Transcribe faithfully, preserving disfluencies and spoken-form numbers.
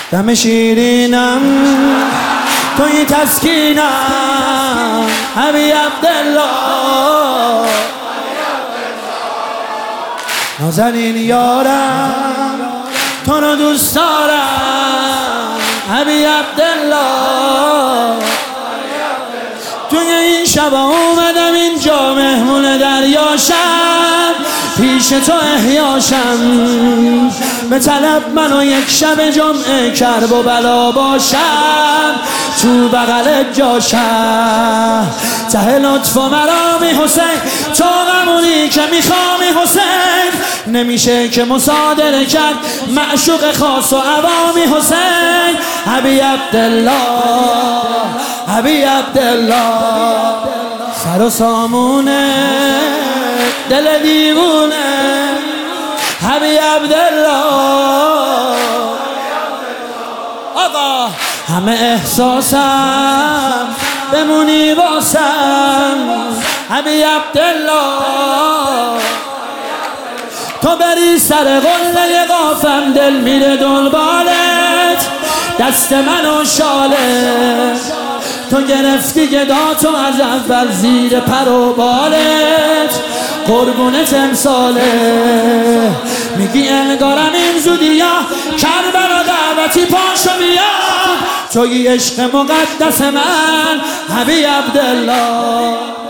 دم شیرینم توی تسکینم حبیب عبدالله نازنین یارم تو رو دوست دارم حبیب عبدالله توی این شب اومدم اینجا مهمون دریاشم پیش تو احیاشم به طلب منو یک شب جمعه کرب و بلا باشم تو بغل جاشم ته لطف و مرامی حسین تو غمونی که میخوامی حسین نمیشه که مصادره کرد معشوق خاص و عوامی حسین حبیب عبدالله حبیب عبدالله سر و سامونه دل دیوونه حبیب عبدالله آقا همه احساسم بمونی واسم حبیب عبدالله تو بری سر قله قافم دل میره دنبالت دست منو شاله تو گرفتی گداتو از اول زیر پر و بالت قربونت امساله میگی انگارم این زودی یا کربلا دعوتی پاشو بیا توی عشق مقدس من حبیب عبدالله